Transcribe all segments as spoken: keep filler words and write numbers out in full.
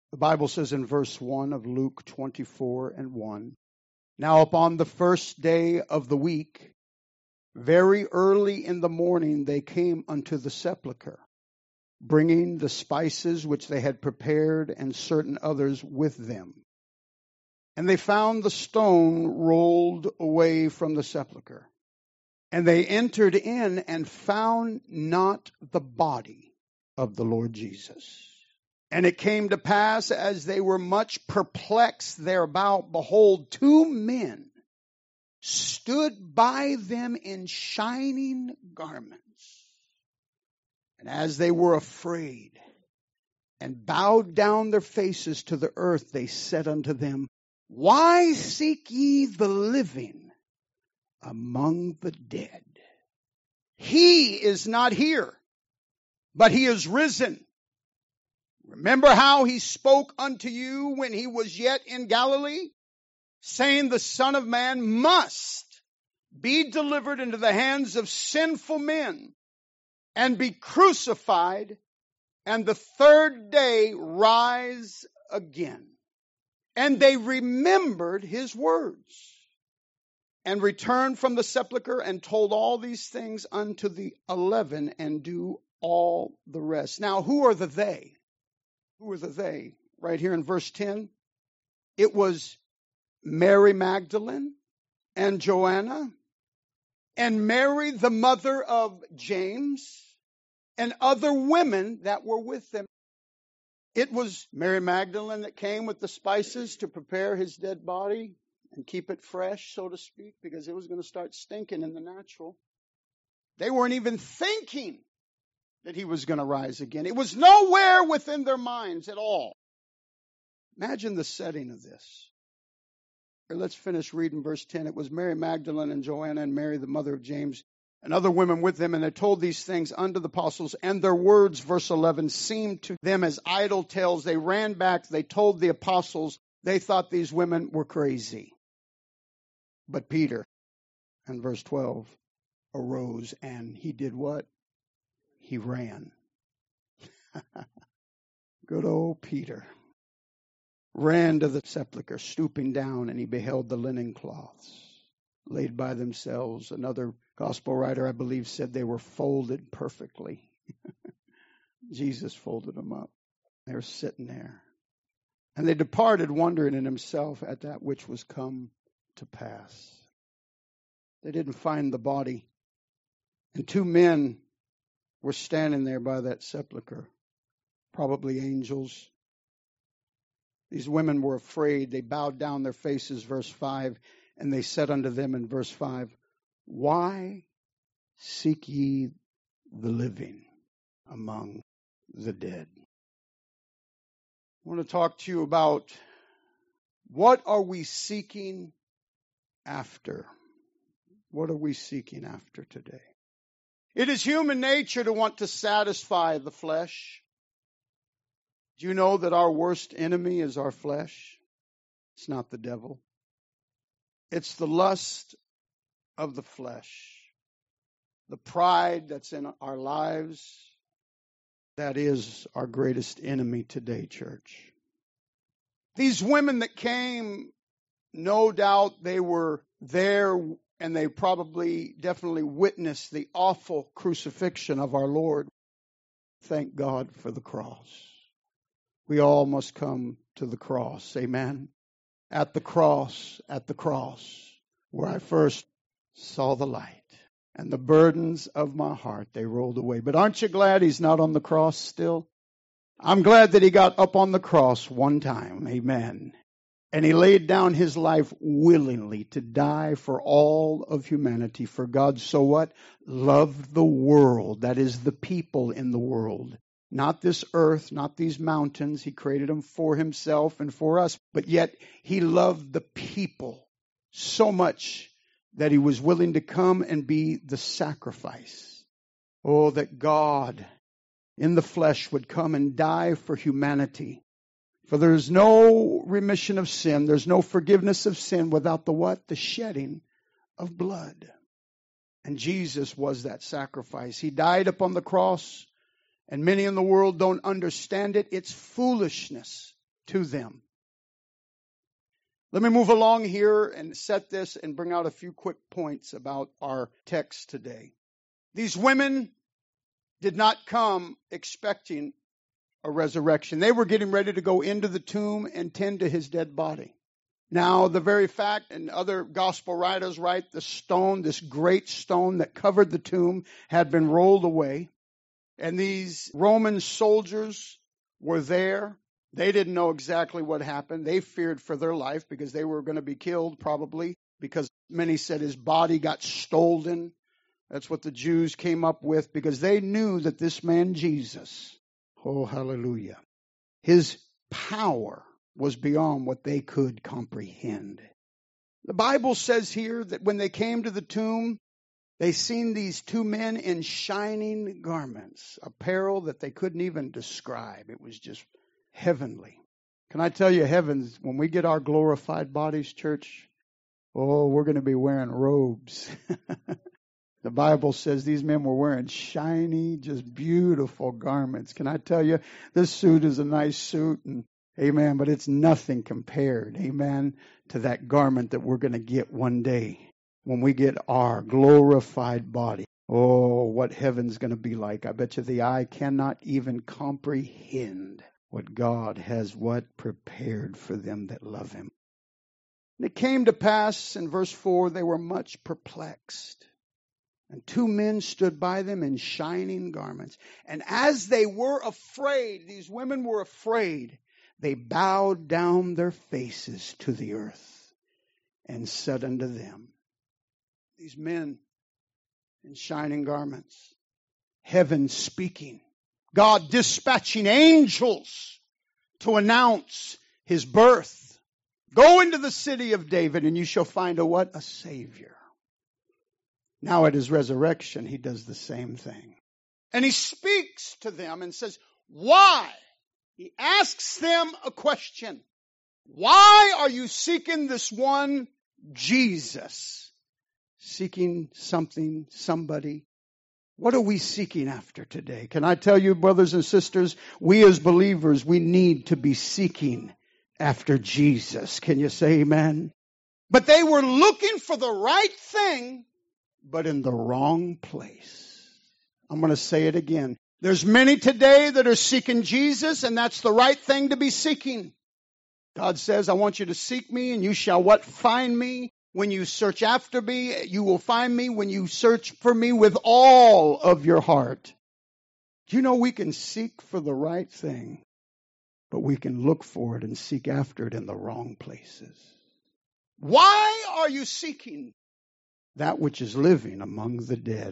The Bible says in verse one of Luke twenty-four and one, now upon the first day of the week, very early in the morning, they came unto the sepulchre, bringing the spices which they had prepared and certain others with them. And they found the stone rolled away from the sepulchre. And they entered in and found not the body of the Lord Jesus. And it came to pass, as they were much perplexed thereabout, behold, two men stood by them in shining garments. And as they were afraid and bowed down their faces to the earth, they said unto them, why seek ye the living among the dead? He is not here, but he is risen. Remember how he spoke unto you when he was yet in Galilee, saying the Son of Man must be delivered into the hands of sinful men and be crucified, and the third day rise again. And they remembered his words, and returned from the sepulchre, and told all these things unto the eleven, and do all the rest. Now, who are the they? Who are the they? Right here in verse ten, it was Mary Magdalene and Joanna, and Mary, the mother of James, and other women that were with them. It was Mary Magdalene that came with the spices to prepare his dead body and keep it fresh, so to speak, because it was going to start stinking in the natural. They weren't even thinking that he was going to rise again. It was nowhere within their minds at all. Imagine the setting of this. Here, let's finish reading verse ten. It was Mary Magdalene and Joanna and Mary, the mother of James, and other women with them, and they told these things unto the apostles, and their words, verse eleven, seemed to them as idle tales. They ran back, they told the apostles, they thought these women were crazy. But Peter, in verse twelve, arose, and he did what? He ran. Good old Peter. Ran to the sepulchre, stooping down, and he beheld the linen cloths laid by themselves. Another gospel writer, I believe, said they were folded perfectly. Jesus folded them up. They were sitting there. And they departed, wondering in himself at that which was come to pass. They didn't find the body. And two men were standing there by that sepulchre, probably angels. These women were afraid. They bowed down their faces, verse five, and they said unto them in verse five, why seek ye the living among the dead? I want to talk to you about what are we seeking after? What are we seeking after today? It is human nature to want to satisfy the flesh. Do you know that our worst enemy is our flesh? It's not the devil. It's the lust of the flesh. The pride that's in our lives. That is our greatest enemy today, church. These women that came, no doubt they were there and they probably definitely witnessed the awful crucifixion of our Lord. Thank God for the cross. We all must come to the cross. Amen. At the cross, at the cross, where I first saw the light. And the burdens of my heart, they rolled away. But aren't you glad he's not on the cross still? I'm glad that he got up on the cross one time. Amen. And he laid down his life willingly to die for all of humanity. For God so what? Loved the world. That is the people in the world. Not this earth, not these mountains. He created them for himself and for us. But yet he loved the people so much that he was willing to come and be the sacrifice. Oh, that God in the flesh would come and die for humanity. For there is no remission of sin. There's no forgiveness of sin without the what? The shedding of blood. And Jesus was that sacrifice. He died upon the cross. And many in the world don't understand it. It's foolishness to them. Let me move along here and set this and bring out a few quick points about our text today. These women did not come expecting a resurrection. They were getting ready to go into the tomb and tend to his dead body. Now, the very fact, and other gospel writers write, the stone, this great stone that covered the tomb, had been rolled away. And these Roman soldiers were there. They didn't know exactly what happened. They feared for their life because they were going to be killed probably, because many said his body got stolen. That's what the Jews came up with, because they knew that this man Jesus, oh hallelujah, his power was beyond what they could comprehend. The Bible says here that when they came to the tomb, they seen these two men in shining garments, apparel that they couldn't even describe. It was just heavenly. Can I tell you, heavens, when we get our glorified bodies, church, oh, we're going to be wearing robes. The Bible says these men were wearing shiny, just beautiful garments. Can I tell you, this suit is a nice suit, and amen, but it's nothing compared, amen, to that garment that we're going to get one day when we get our glorified body. Oh, what heaven's going to be like. I bet you the eye cannot even comprehend what God has what prepared for them that love him. And it came to pass in verse four, they were much perplexed. And two men stood by them in shining garments. And as they were afraid, these women were afraid, they bowed down their faces to the earth and said unto them, these men in shining garments, heaven speaking, God dispatching angels to announce his birth. Go into the city of David and you shall find a what? A Savior. Now at his resurrection, he does the same thing. And he speaks to them and says, why? He asks them a question. Why are you seeking this one Jesus? Seeking something, somebody. What are we seeking after today? Can I tell you, brothers and sisters, we as believers, we need to be seeking after Jesus. Can you say amen? But they were looking for the right thing, but in the wrong place. I'm going to say it again. There's many today that are seeking Jesus, and that's the right thing to be seeking. God says, I want you to seek me, and you shall what? Find me. When you search after me, you will find me when you search for me with all of your heart. Do you know we can seek for the right thing, but we can look for it and seek after it in the wrong places? Why are you seeking that which is living among the dead?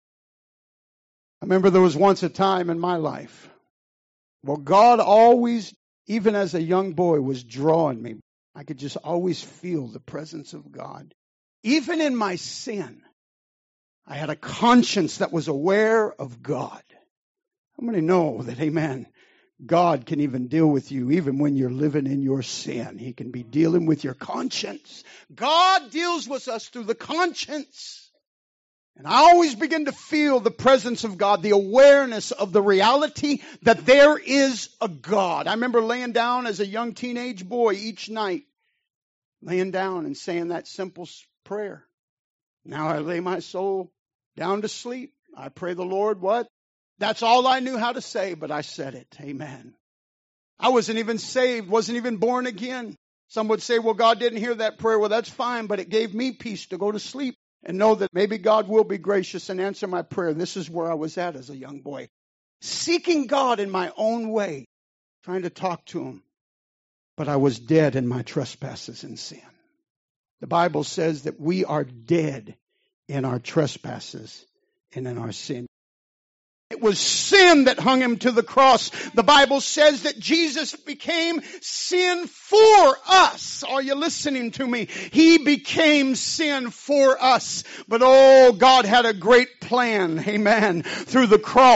I remember there was once a time in my life, well, God always, even as a young boy, was drawing me. I could just always feel the presence of God. Even in my sin, I had a conscience that was aware of God. How many know that, amen, God can even deal with you even when you're living in your sin? He can be dealing with your conscience. God deals with us through the conscience. And I always begin to feel the presence of God, the awareness of the reality that there is a God. I remember laying down as a young teenage boy each night, laying down and saying that simple prayer. Now I lay my soul down to sleep. I pray the Lord what? That's all I knew how to say, but I said it. Amen. I wasn't even saved, wasn't even born again. Some would say, well, God didn't hear that prayer. Well, that's fine, but it gave me peace to go to sleep and know that maybe God will be gracious and answer my prayer. This is where I was at as a young boy. Seeking God in my own way, trying to talk to him. But I was dead in my trespasses and sin. The Bible says that we are dead in our trespasses and in our sin. It was sin that hung him to the cross. The Bible says that Jesus became sin for us. Are you listening to me? He became sin for us. But oh, God had a great plan, amen, through the cross.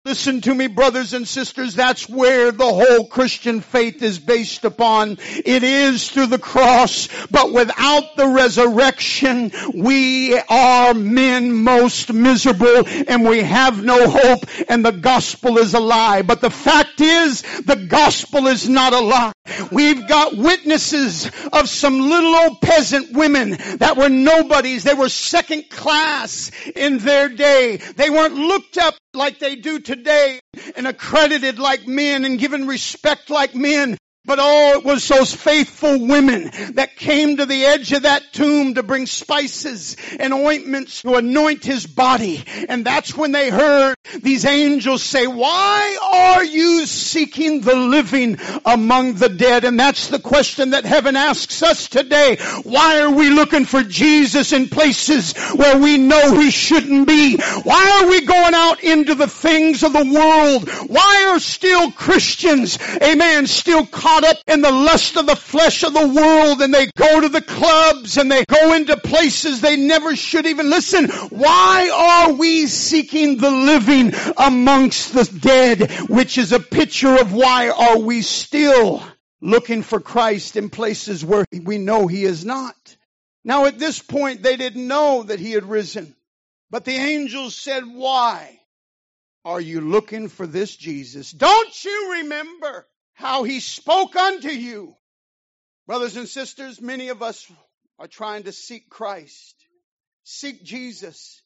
Listen to me, brothers and sisters, that's where the whole Christian faith is based upon. It is through the cross, but without the resurrection, we are men most miserable and we have no hope, and the gospel is a lie. But the fact is, the gospel is not a lie. We've got witnesses of some little old peasant women that were nobodies. They were second class in their day. They weren't looked up like they do today and accredited like men and given respect like men. But oh, it was those faithful women that came to the edge of that tomb to bring spices and ointments to anoint his body. And that's when they heard these angels say, "Why are you seeking the living among the dead?" And that's the question that heaven asks us today. Why are we looking for Jesus in places where we know he shouldn't be? Why are we going out into the things of the world? Why are still Christians, amen, still caught up in the lust of the flesh of the world, and they go to the clubs and they go into places they never should even listen? Why are we seeking the living amongst the dead? Which is a picture of why are we still looking for Christ in places where we know he is not. Now at this point they didn't know that he had risen, but the angels said, "Why are you looking for this Jesus? Don't you remember how he spoke unto you?" Brothers and sisters, many of us are trying to seek Christ, seek Jesus,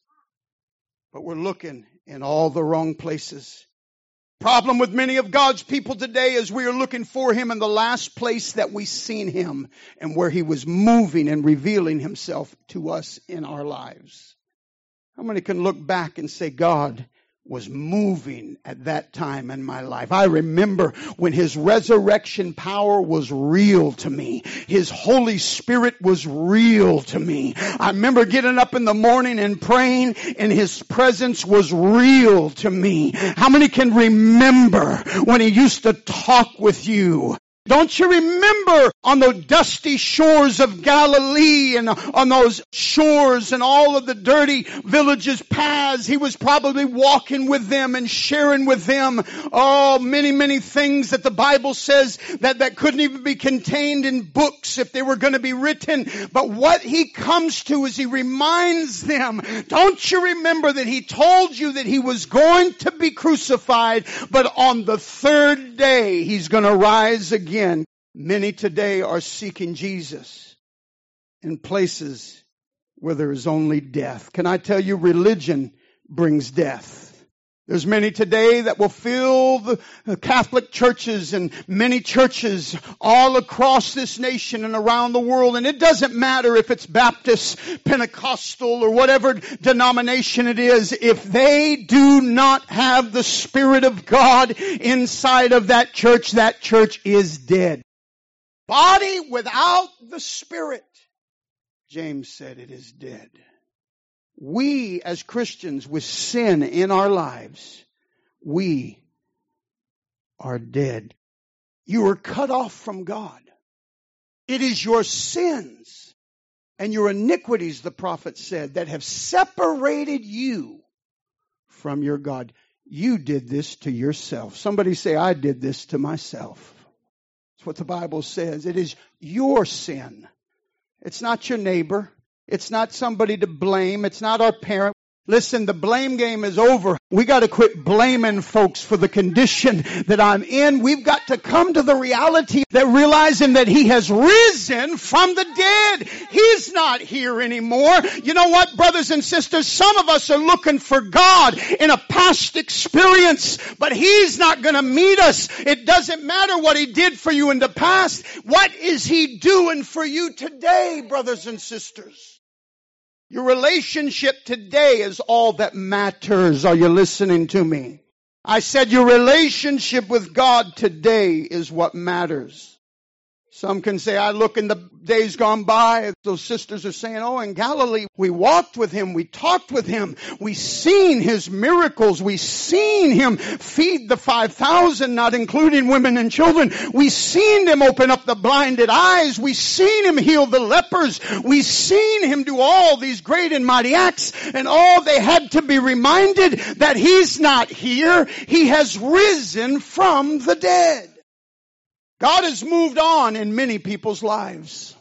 but we're looking in all the wrong places. Problem with many of God's people today is we are looking for him in the last place that we seen him and where he was moving and revealing himself to us in our lives. How many can look back and say, God was moving at that time in my life? I remember when his resurrection power was real to me. His Holy Spirit was real to me. I remember getting up in the morning and praying, and his presence was real to me. How many can remember when he used to talk with you? Don't you remember on the dusty shores of Galilee and on those shores and all of the dirty villages, paths, he was probably walking with them and sharing with them, oh, many, many things that the Bible says that, that couldn't even be contained in books if they were going to be written. But what he comes to is he reminds them, don't you remember that he told you that he was going to be crucified, but on the third day he's going to rise again. Many today are seeking Jesus in places where there is only death. Can I tell you, religion brings death. There's many today that will fill the Catholic churches and many churches all across this nation and around the world. And it doesn't matter if it's Baptist, Pentecostal, or whatever denomination it is. If they do not have the Spirit of God inside of that church, that church is dead. Body without the Spirit, James said, it is dead. We as Christians with sin in our lives, we are dead. You are cut off from God. It is your sins and your iniquities, the prophet said, that have separated you from your God. You did this to yourself. Somebody say, I did this to myself. That's what the Bible says. It is your sin. It's not your neighbor. It's not somebody to blame. It's not our parent. Listen, the blame game is over. We got to quit blaming folks for the condition that I'm in. We've got to come to the reality that realizing that he has risen from the dead. He's not here anymore. You know what, brothers and sisters? Some of us are looking for God in a past experience, but he's not going to meet us. It doesn't matter what he did for you in the past. What is he doing for you today, brothers and sisters? Your relationship today is all that matters. Are you listening to me? I said your relationship with God today is what matters. Some can say, I look in the days gone by, those sisters are saying, oh, in Galilee, we walked with him, we talked with him, we seen his miracles, we seen him feed the five thousand, not including women and children. We seen him open up the blinded eyes, we seen him heal the lepers, we seen him do all these great and mighty acts, and all they had to be reminded that he's not here, he has risen from the dead. God has moved on in many people's lives.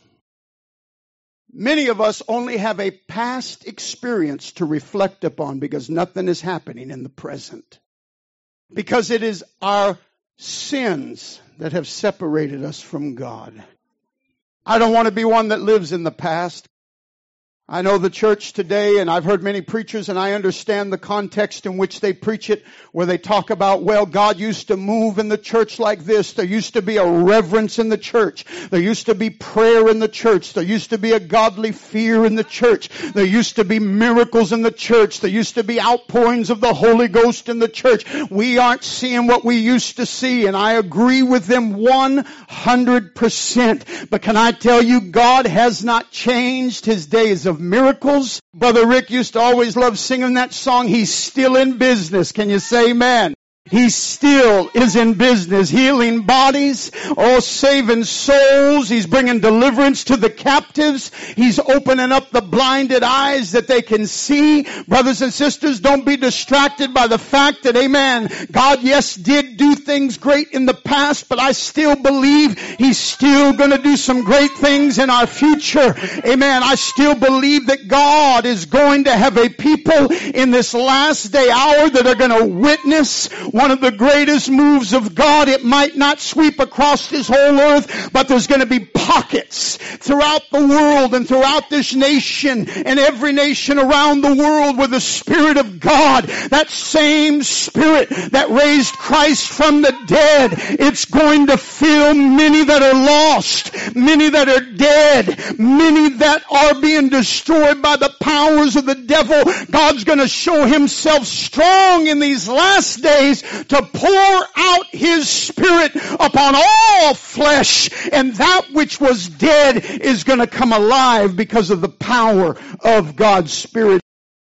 Many of us only have a past experience to reflect upon because nothing is happening in the present. Because it is our sins that have separated us from God. I don't want to be one that lives in the past. I know the church today, and I've heard many preachers, and I understand the context in which they preach it, where they talk about, well, God used to move in the church like this. There used to be a reverence in the church. There used to be prayer in the church. There used to be a godly fear in the church. There used to be miracles in the church. There used to be outpourings of the Holy Ghost in the church. We aren't seeing what we used to see, and I agree with them one hundred percent. But can I tell you, God has not changed. His days of miracles. Brother Rick used to always love singing that song, He's Still in Business. Can you say amen? He still is in business, healing bodies, oh, saving souls. He's bringing deliverance to the captives. He's opening up the blinded eyes that they can see. Brothers and sisters, don't be distracted by the fact that, amen, God, yes, did do things great in the past, but I still believe He's still going to do some great things in our future. Amen. I still believe that God is going to have a people in this last day hour that are going to witness one of the greatest moves of God. It might not sweep across this whole earth, but there's going to be pockets throughout the world and throughout this nation and every nation around the world where the Spirit of God, that same Spirit that raised Christ from the dead, it's going to fill many that are lost, many that are dead, many that are being destroyed by the powers of the devil. God's going to show Himself strong in these last days to pour out His Spirit upon all flesh, and that which was dead is going to come alive because of the power of God's Spirit.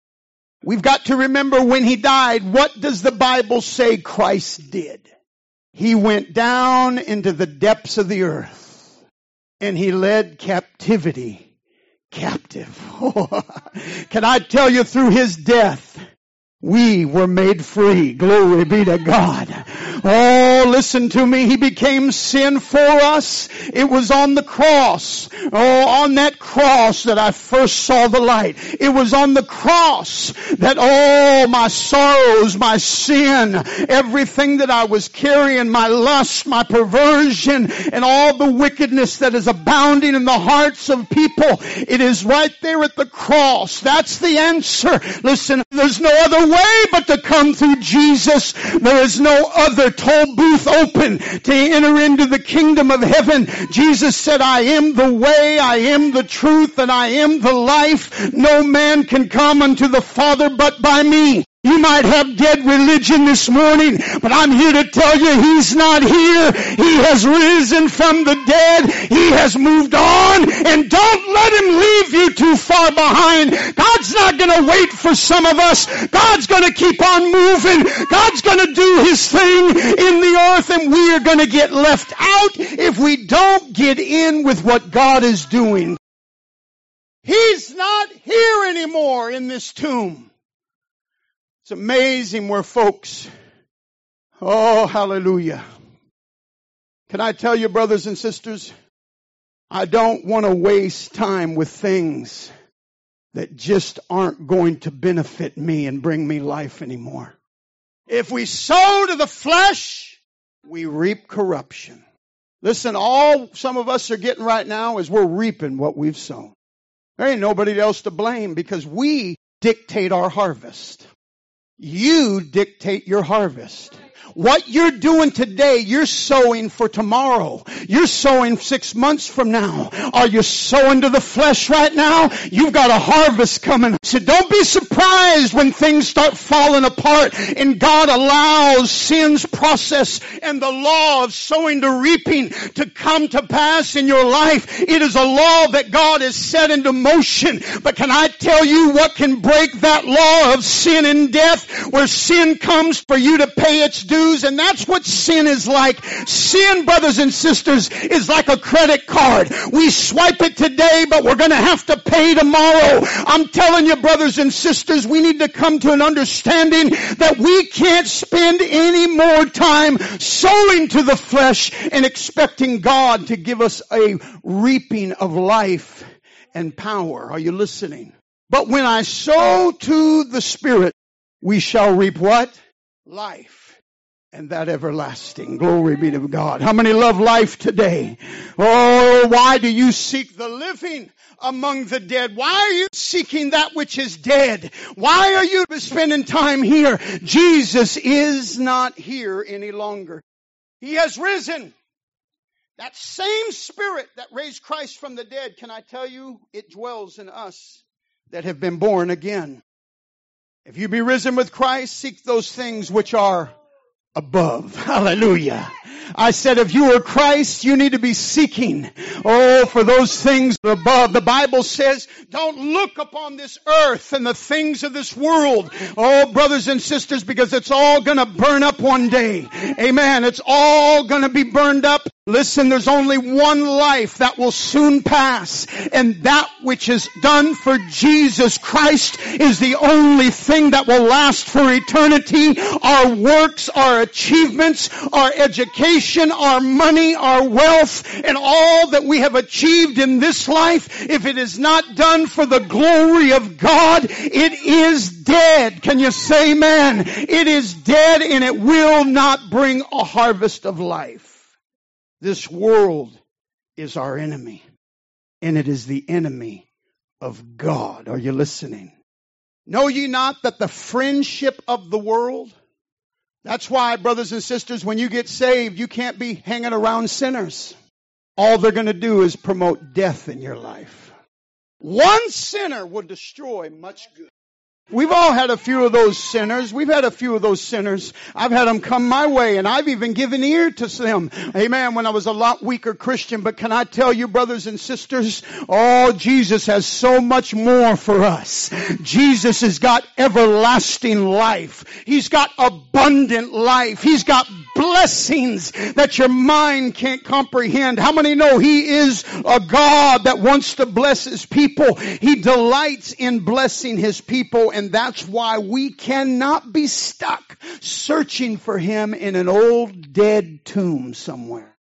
We've got to remember when He died, what does the Bible say Christ did? He went down into the depths of the earth and He led captivity captive. Can I tell you, through His death, we were made free. Glory be to God. Oh, listen to me. He became sin for us. It was on the cross. Oh, on that cross that I first saw the light. It was on the cross that all my sorrows, my sin, everything that I was carrying, my lust, my perversion, and all the wickedness that is abounding in the hearts of people, it is right there at the cross. That's the answer. Listen, there's no other way but to come through Jesus. There is no other toll booth open to enter into the kingdom of heaven. Jesus said, I am the way, I am the truth, and I am the life. No man can come unto the Father but by me. You might have dead religion this morning, but I'm here to tell you He's not here. He has risen from the dead. He has moved on, and don't let Him leave you too far behind. God's not going to wait for some of us. God's going to keep on moving. God's going to do His thing in the earth, and we are going to get left out if we don't get in with what God is doing. He's not here anymore in this tomb. It's amazing where folks, oh, hallelujah. Can I tell you, brothers and sisters, I don't want to waste time with things that just aren't going to benefit me and bring me life anymore. If we sow to the flesh, we reap corruption. Listen, all some of us are getting right now is we're reaping what we've sown. There ain't nobody else to blame because we dictate our harvest. You dictate your harvest. What you're doing today, you're sowing for tomorrow. You're sowing six months from now. Are you sowing to the flesh right now? You've got a harvest coming. So don't be surprised when things start falling apart and God allows sin's process and the law of sowing to reaping to come to pass in your life. It is a law that God has set into motion. But can I tell you what can break that law of sin and death, where sin comes for you to pay its dues? And that's what sin is like. Sin, brothers and sisters, is like a credit card. We swipe it today, but we're going to have to pay tomorrow. I'm telling you, brothers and sisters, we need to come to an understanding that we can't spend any more time sowing to the flesh and expecting God to give us a reaping of life and power. Are you listening? But when I sow to the Spirit, we shall reap what? Life. And that everlasting. Glory be to God. How many love life today? Oh, why do you seek the living among the dead? Why are you seeking that which is dead? Why are you spending time here? Jesus is not here any longer. He has risen. That same Spirit that raised Christ from the dead, can I tell you, it dwells in us that have been born again. If you be risen with Christ, seek those things which are above. Hallelujah. I said, if you are Christ, you need to be seeking, oh, for those things above. The Bible says, don't look upon this earth and the things of this world. Oh, brothers and sisters, because it's all going to burn up one day. Amen. It's all going to be burned up. Listen, there's only one life that will soon pass, and that which is done for Jesus Christ is the only thing that will last for eternity. Our works, our achievements, our education, our money, our wealth, and all that we have achieved in this life, if it is not done for the glory of God, it is dead. Can you say amen? It is dead, and it will not bring a harvest of life. This world is our enemy, and it is the enemy of God. Are you listening? Know ye not that the friendship of the world? That's why, brothers and sisters, when you get saved, you can't be hanging around sinners. All they're going to do is promote death in your life. One sinner will destroy much good. We've all had a few of those sinners. We've had a few of those sinners. I've had them come my way, and I've even given ear to them. Amen. When I was a lot weaker Christian. But can I tell you, brothers and sisters, oh, Jesus has so much more for us. Jesus has got everlasting life. He's got abundant life. He's got blessings that your mind can't comprehend. How many know He is a God that wants to bless His people? He delights in blessing His people. And that's why we cannot be stuck searching for Him in an old dead tomb somewhere.